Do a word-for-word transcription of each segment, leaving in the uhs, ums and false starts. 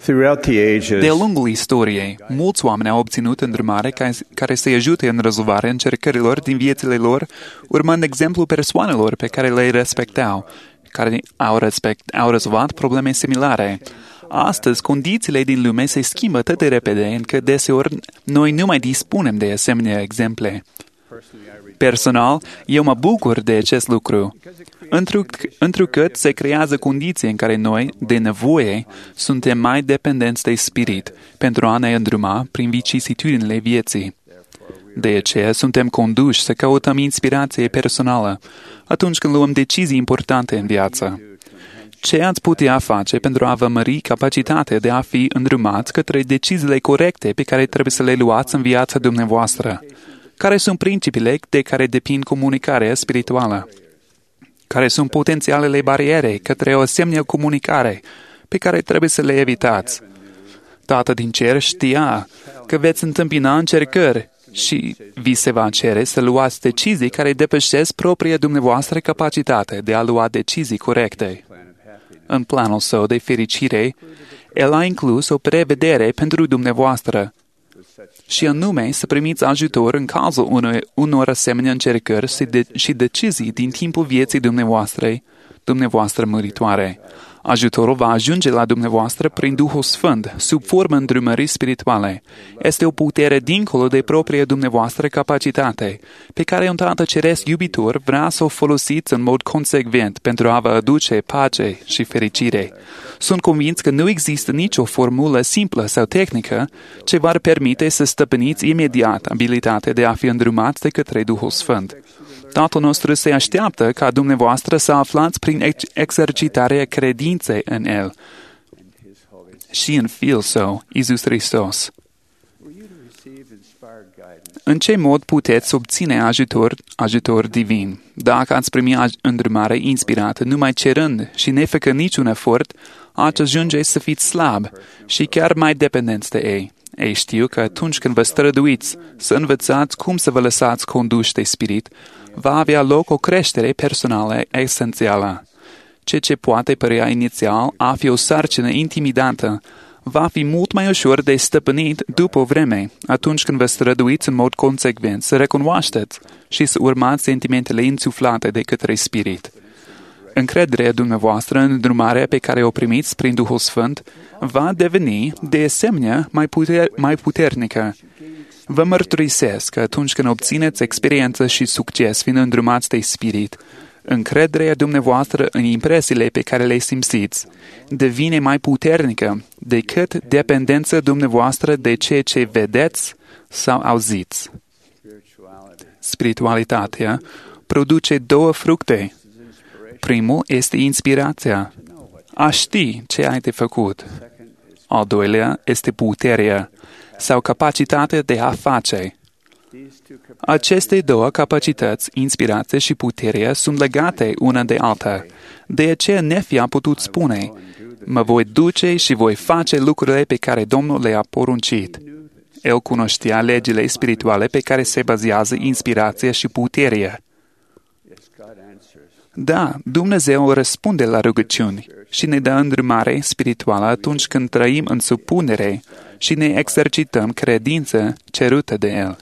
Throughout the ages, De-a lungul istoriei, mulți oameni au obținut îndrumare ca- care să-i ajute în rezolvarea încercărilor din viețile lor, urmând exemplul persoanelor pe care le respectau, care au, respect, au rezolvat probleme similare. Astăzi, condițiile din lume se schimbă atât de repede încât deseori noi nu mai dispunem de asemenea exemple. Personal, eu mă bucur de acest lucru, întruc- întrucât se creează condiții în care noi, de nevoie, suntem mai dependenți de spirit pentru a ne îndruma prin vicisitudinile vieții. De aceea suntem conduși să căutăm inspirație personală atunci când luăm decizii importante în viață. Ce ați putea face pentru a vă mări capacitatea de a fi îndrumați către deciziile corecte pe care trebuie să le luați în viața dumneavoastră? Care sunt principiile de care depind comunicarea spirituală? Care sunt potențialele bariere către o asemenea comunicare pe care trebuie să le evitați? Tatăl din cer știa că veți întâmpina încercări și vi se va cere să luați decizii care depășesc propria dumneavoastră capacitate de a lua decizii corecte. În planul său de fericire, El a inclus o prevedere pentru dumneavoastră, și anume să primiți ajutor în cazul unor, unor asemenea încercări și, de, și decizii din timpul vieții dumneavoastră, dumneavoastră măritoare. Ajutorul va ajunge la dumneavoastră prin Duhul Sfânt, sub formă îndrumării spirituale. Este o putere dincolo de propria dumneavoastră capacitate, pe care un Tată Ceresc iubitor vrea să o folosiți în mod consecvent pentru a vă aduce pace și fericire. Sunt convins că nu există nicio formulă simplă sau tehnică ce v-ar permite să stăpâniți imediat abilitatea de a fi îndrumați de către Duhul Sfânt. Tatăl nostru se așteaptă ca dumneavoastră să aflați prin ex- exercitarea credinței în El și în Fiul Său, Iisus Hristos. În ce mod puteți obține ajutor, ajutor divin? Dacă ați primi îndrumare inspirată, numai cerând și nefăcând niciun efort, ați ajunge să fiți slab și chiar mai dependenți de ei. Ei știu că atunci când vă străduiți să învățați cum să vă lăsați conduși de spirit, va avea loc o creștere personală esențială. Ceea ce poate părea inițial a fi o sarcină intimidantă, va fi mult mai ușor de stăpânit după o vreme, atunci când vă străduiți în mod consecvent să recunoașteți și să urmați sentimentele insuflate de către spirit. Încrederea dumneavoastră în îndrumarea pe care o primiți prin Duhul Sfânt va deveni, de asemenea, mai, puter, mai puternică. Vă mărturisesc că atunci când obțineți experiență și succes fiind îndrumați de spirit, încrederea dumneavoastră în impresiile pe care le simțiți devine mai puternică decât dependența dumneavoastră de ceea ce vedeți sau auziți. Spiritualitatea produce două fructe. Primul este inspirația, a ști ce ai de făcut. Al doilea este puterea sau capacitatea de a face. Aceste două capacități, inspirație și puterea, sunt legate una de alta. De aceea Nefi a putut spune, mă voi duce și voi face lucrurile pe care Domnul le-a poruncit. El cunoștea legile spirituale pe care se bazează inspirația și puterea. Da, Dumnezeu răspunde la rugăciuni și ne dă îndrumare spirituală atunci când trăim în supunere și ne exercităm credință cerută de El.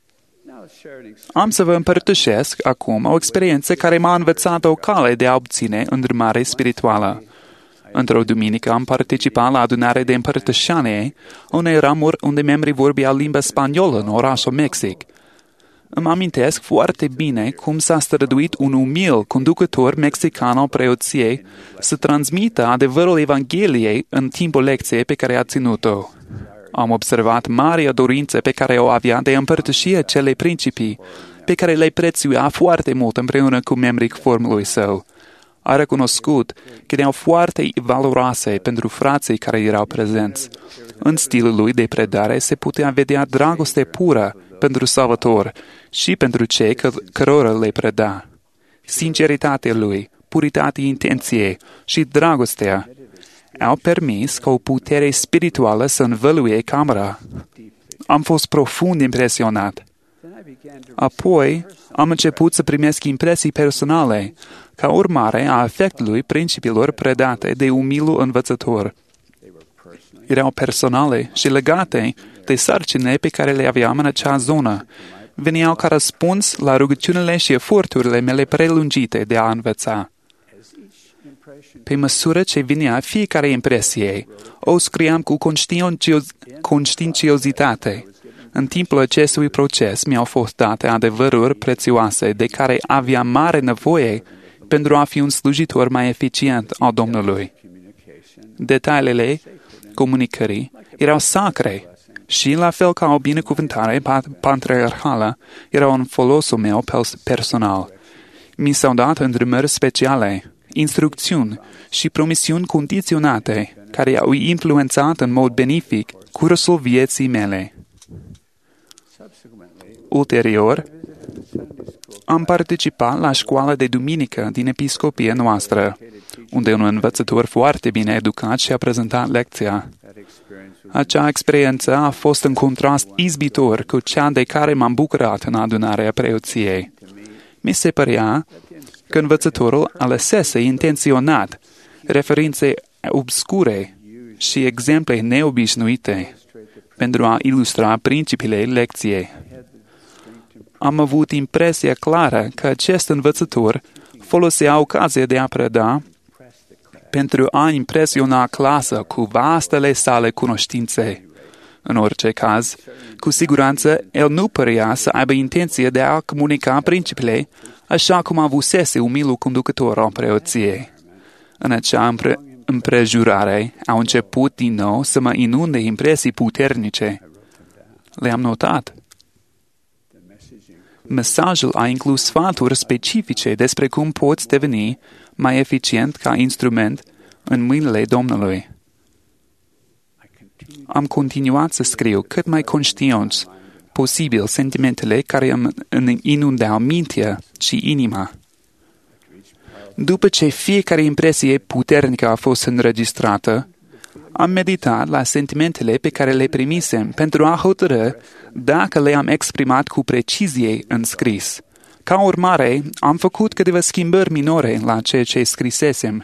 Am să vă împărtășesc acum o experiență care m-a învățat o cale de a obține îndrumare spirituală. Într-o duminică am participat la adunare de împărtășanie, unei ramuri unde membrii vorbeau limba spaniolă în orașul Mexic. Îmi amintesc foarte bine cum s-a străduit un umil conducător mexican al preoției să transmită adevărul Evangheliei în timpul lecției pe care a ținut-o. Am observat marea dorință pe care o avea de a împărtăși acele principii, pe care le prețuia foarte mult împreună cu membrii formului său. A recunoscut că erau foarte valoroase pentru frații care erau prezenți. În stilul lui de predare se putea vedea dragoste pură pentru Salvator și pentru cei cărora le preda. Sinceritatea lui, puritatea intenției și dragostea au permis ca o putere spirituală să învăluie camera. Am fost profund impresionat. Apoi am început să primesc impresii personale, ca urmare a efectului principiilor predate de umilul învățător. erau personale și legate de sarcinile pe care le aveam în acea zonă. Veneau ca răspuns la rugăciunile și eforturile mele prelungite de a învăța. Pe măsură ce venea fiecare impresie, o scriam cu conștiincioz- conștiinciozitate. În timpul acestui proces mi-au fost date adevăruri prețioase de care aveam mare nevoie pentru a fi un slujitor mai eficient al Domnului. Detaliile comunicării erau sacre și, la fel ca o binecuvântare patriarhală, erau în folosul meu personal. Mi s-au dat îndrumări speciale, instrucțiuni și promisiuni condiționate care au influențat în mod benefic cursul vieții mele. Ulterior, am participat la școala de duminică din episcopia noastră, unde un învățător foarte bine educat și-a prezentat lecția. Acea experiență a fost în contrast izbitor cu cea de care m-am bucurat în adunarea preoției. Mi se părea că învățătorul alesese intenționat referințe obscure și exemple neobișnuite pentru a ilustra principiile lecției. Am avut impresia clară că acest învățător folosea ocazia de a preda pentru a impresiona clasa cu vastele sale cunoștințe. În orice caz, cu siguranță, el nu părea să aibă intenție de a comunica principiile așa cum avusese umilul conducător al preoției. În acea împre- împrejurare au început din nou să mă inunde impresii puternice. Le-am notat. Mesajul a inclus sfaturi specifice despre cum poți deveni mai eficient ca instrument în mâinile Domnului. Am continuat să scriu cât mai conștient posibil sentimentele care îmi inundau mintea și inima. După ce fiecare impresie puternică a fost înregistrată, am meditat la sentimentele pe care le primisem pentru a hotărâ dacă le-am exprimat cu precizie în scris. Ca urmare, am făcut câteva schimbări minore la ceea ce scrisesem.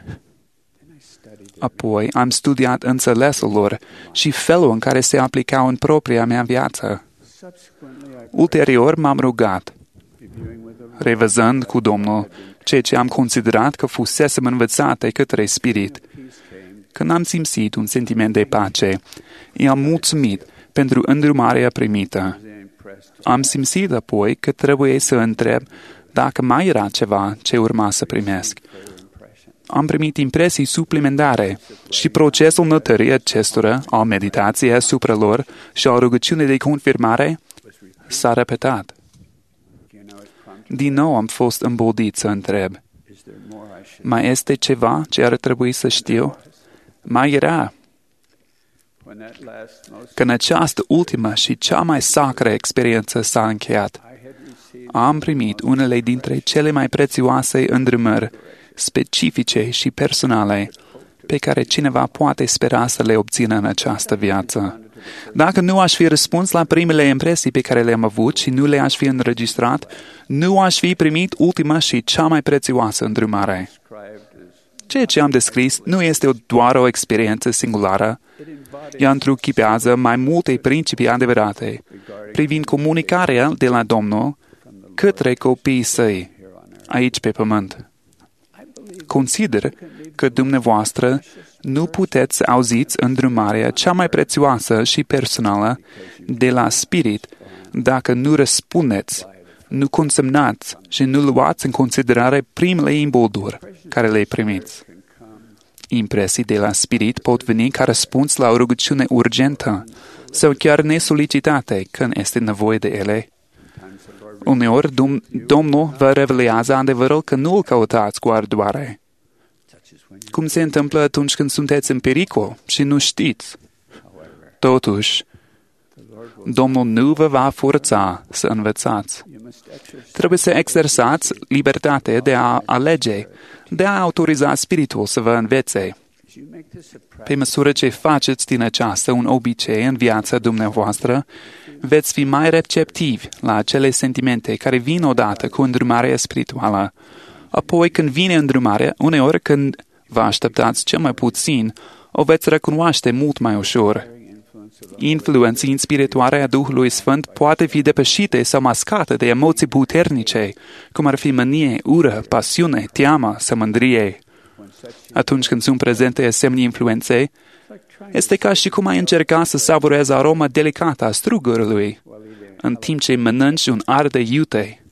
Apoi am studiat înțelesul lor și felul în care se aplicau în propria mea viață. Ulterior m-am rugat, revăzând cu Domnul ceea ce am considerat că fusesem învățate către Spirit. Când am simțit un sentiment de pace, i-am mulțumit pentru îndrumarea primită. Am simțit apoi că trebuie să întreb dacă mai era ceva ce urma să primesc. Am primit impresii suplimentare și procesul notării acestora, al meditației asupra lor și al rugăciunii de confirmare s-a repetat. Din nou am fost îmboldit să întreb, mai este ceva ce ar trebui să știu? Mai era. Când această ultimă și cea mai sacră experiență s-a încheiat, am primit unele dintre cele mai prețioase îndrumări specifice și personale pe care cineva poate spera să le obțină în această viață. Dacă nu aș fi răspuns la primele impresii pe care le-am avut și nu le-aș fi înregistrat, nu aș fi primit ultima și cea mai prețioasă îndrumare. Ceea ce am descris nu este doar o experiență singulară. Ea întruchipează mai multe principii adevărate privind comunicarea de la Domnul către copiii săi, aici pe pământ. Consider că dumneavoastră nu puteți să auziți îndrumarea cea mai prețioasă și personală de la Spirit dacă nu răspundeți, nu consemnați și nu luați în considerare primele imbolduri care le primiți. Impresii de la Spirit pot veni ca răspuns la o rugăciune urgentă sau chiar nesolicitate când este nevoie de ele. Uneori, Dom- Domnul vă revelează adevărul că nu îl căutați cu ardoare. Cum se întâmplă atunci când sunteți în pericol și nu știți? Totuși, Domnul nu vă va forța să învățați. Trebuie să exersați libertatea de a alege, de a autoriza Spiritul să vă învețe. Pe măsură ce faceți din aceasta un obicei în viața dumneavoastră, veți fi mai receptivi la acele sentimente care vin odată cu îndrumarea spirituală. Apoi, când vine îndrumarea, uneori când vă așteptați cel mai puțin, o veți recunoaște mult mai ușor. Influența inspiratoare a Duhului Sfânt poate fi depășită sau mascată de emoții puternice, cum ar fi mânie, ură, pasiune, teamă sau mândrie. Atunci când sunt prezente asemenea influențe, este ca și cum ai încerca să savurezi aroma delicată a strugurului, în timp ce mănânci un arde iute.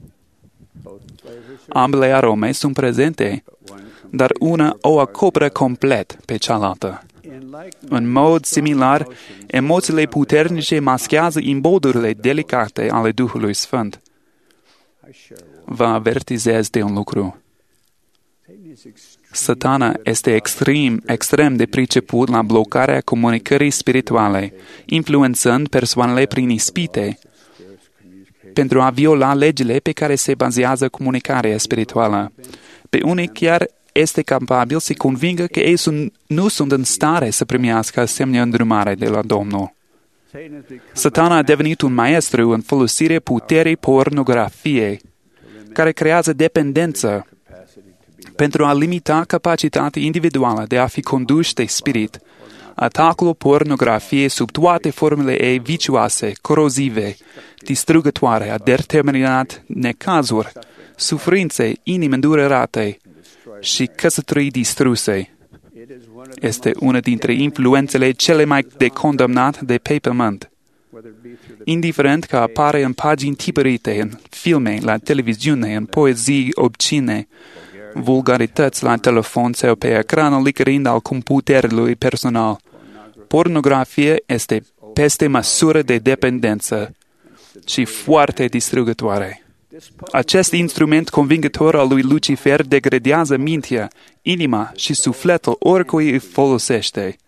Ambele arome sunt prezente, dar una o acoperă complet pe cealaltă. În mod similar, emoțiile puternice maschează imbodurile delicate ale Duhului Sfânt. Vă avertizez de un lucru. Satana este extrem, extrem de priceput la blocarea comunicării spirituale, influențând persoanele prin ispite, pentru a viola legile pe care se bazează comunicarea spirituală. Pe unii chiar este capabil să convingă că ei sunt, nu sunt în stare să primească asemenea îndrumare de la Domnul. Satana a devenit un maestru în folosirea puterii pornografiei, care creează dependență pentru a limita capacitatea individuală de a fi condus de spirit. Atacul pornografiei sub toate formele ei vicioase, corozive, distrugătoare a determinat necazuri, suferințe, inimi îndurerate și căsătorii distruse. Este una dintre influențele cele mai de condamnat de pe pământ. Indiferent că apare în pagini tipărite, în filme, la televiziune, în poezii obscene, vulgarități la telefon sau pe ecranul licărind al computerului personal, pornografia este peste măsură de dependență și foarte distrugătoare. Acest instrument convingător al lui Lucifer degradează mintea, inima și sufletul oricui îi folosește.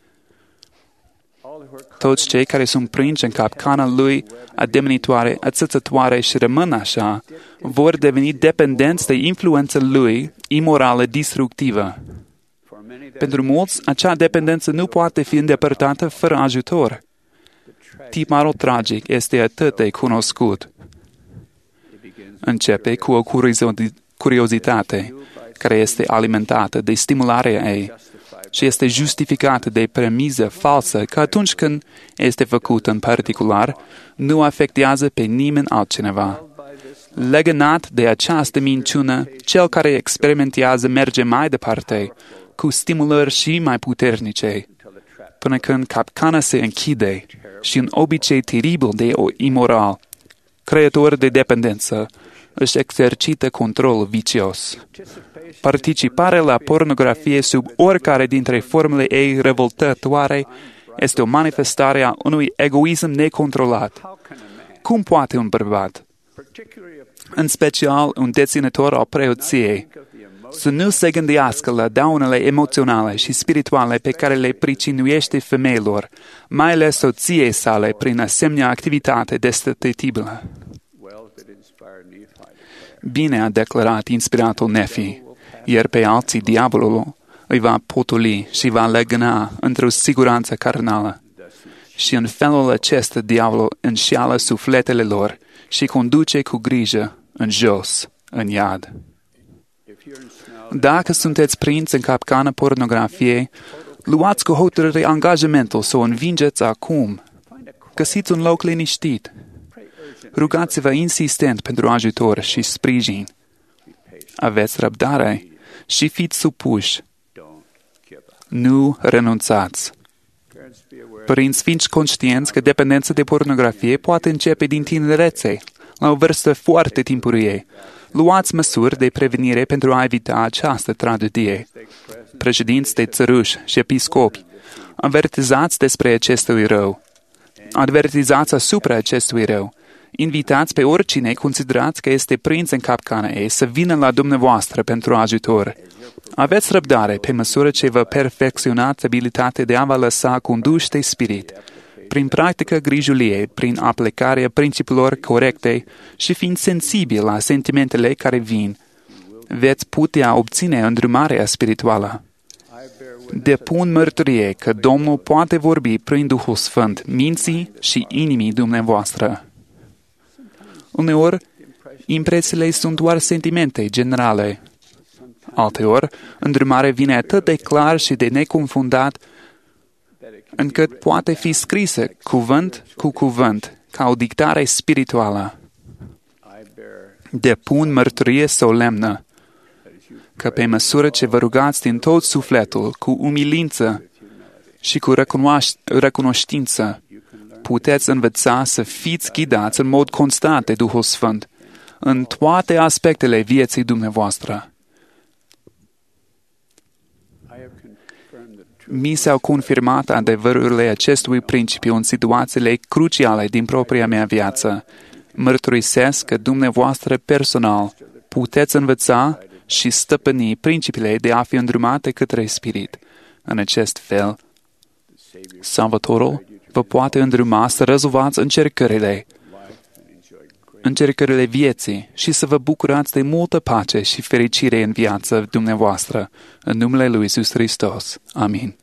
Toți cei care sunt prinși în capcana lui ademenitoare, ațățătoare și rămân așa, vor deveni dependenți de influența lui imorală destructivă. Pentru mulți, acea dependență nu poate fi îndepărtată fără ajutor. Tiparul tragic este atât de cunoscut. Începe cu o curiozitate care este alimentată de stimularea ei și este justificată de premiză falsă că atunci când este făcut în particular, nu afectează pe nimeni altcineva. Legănat de această minciună, cel care experimentează merge mai departe, cu stimulări și mai puternice, până când capcana se închide și un obicei teribil de imoral, creator de dependență, își exercită controlul vicios. Participarea la pornografie sub oricare dintre formele ei revoltătoare este o manifestare a unui egoism necontrolat. Cum poate un bărbat, în special un deținător al preoției, să nu se gândească la daunele emoționale și spirituale pe care le pricinuiește femeilor, mai ales soției sale, prin asemenea activitate destructibilă? Bine a declarat inspiratul Nefi, iar pe alții diavolul îi va potoli și va legăna într-o siguranță carnală. Și în felul acesta diavolul înșeală sufletele lor și conduce cu grijă în jos, în iad. Dacă sunteți prinți în capcana pornografiei, luați cu hotărâre angajamentul să o învingeți acum. Găsiți un loc liniștit. Rugați-vă insistent pentru ajutor și sprijin. Aveți răbdare și fiți supuși. Nu renunțați. Părinți, fiți conștienți că dependența de pornografie poate începe din tinerețe, la o vârstă foarte timpurie. Luați măsuri de prevenire pentru a evita această tragedie. Președinți de țăruși și episcopi, avertizați despre acestui rău. Avertizați asupra acestui rău. Invitați pe oricine considerați că este prins în capcana ei să vină la dumneavoastră pentru ajutor. Aveți răbdare pe măsură ce vă perfecționați abilitatea de a vă lăsa conduși de spirit, prin practică grijulie, prin aplicarea principiilor corecte și fiind sensibil la sentimentele care vin, veți putea obține îndrumarea spirituală. Depun mărturie că Domnul poate vorbi prin Duhul Sfânt minții și inimii dumneavoastră. Uneori, impresiile sunt doar sentimente generale. Alteori, îndrumarea vine atât de clar și de neconfundat, încât poate fi scrisă cuvânt cu cuvânt, ca o dictare spirituală. Depun mărturie solemnă că pe măsură ce vă rugați din tot sufletul, cu umilință și cu recunoștință, puteți învăța să fiți ghidați în mod constant de Duhul Sfânt în toate aspectele vieții dumneavoastră. Mi s-au confirmat adevărurile acestui principiu în situațiile cruciale din propria mea viață. Mărturisesc că dumneavoastră personal puteți învăța și stăpâni principiile de a fi îndrumate către Spirit. În acest fel, Salvatorul vă poate îndruma să rezolvați încercările, încercările vieții și să vă bucurați de multă pace și fericire în viața dumneavoastră. În numele Lui Iisus Hristos. Amin.